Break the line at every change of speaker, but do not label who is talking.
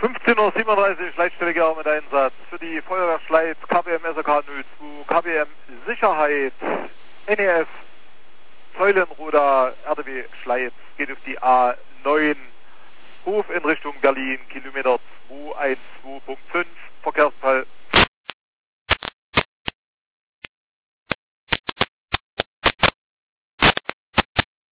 15:37 Uhr, Leitstelle mit Einsatz für die Feuerwehr Schleiz, KBM SOK 02, KBM Sicherheit, NEF, Säulenruder, RDW Schleiz, geht auf die A9, Hof in Richtung Berlin, Kilometer 212.5, Verkehrsfall